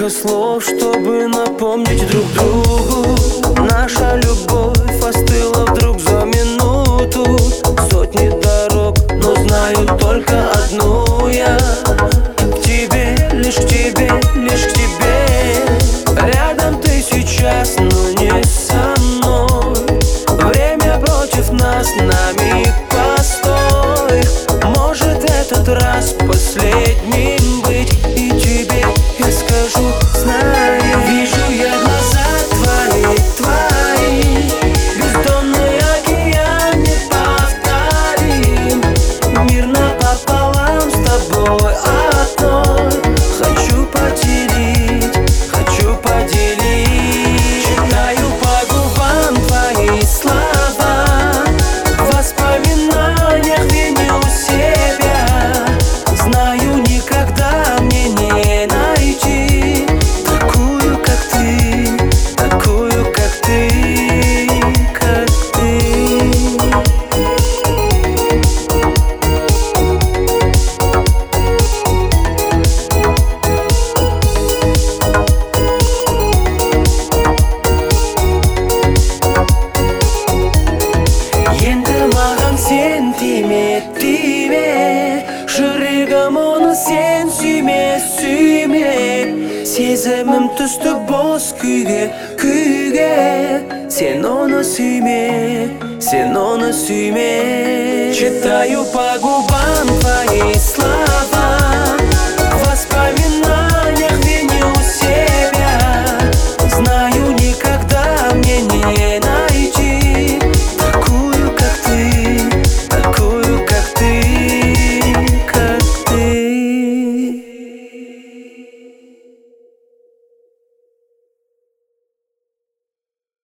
столько слов, чтобы напомнить друг другу. Наша любовь остыла вдруг за минуту. Сотни дорог, но знаю только одну я. К тебе, лишь к тебе, лишь к тебе. Рядом ты сейчас, но не со мной. Время против нас, на миг постой. Может этот раз последним быть. И тебе я скажу, знаю. Вижу я глаза твои, твои. Бездонный океан неповторим. Мир напополам с тобой одной. Хочу поделить, хочу поделить. Читаю по губам твои слова. В воспоминаниях виню себя. Знаю, никогда мне не найти такую, как ты, такую, как ты, как ты. Енді маған сен тиме, тиме. Жүрегім оны сен сүйме, сүйме. Сезімім түсті бос күйге, күйге. Сен оны сүйме, сен оны сүйме. Читаю по губам твои слова.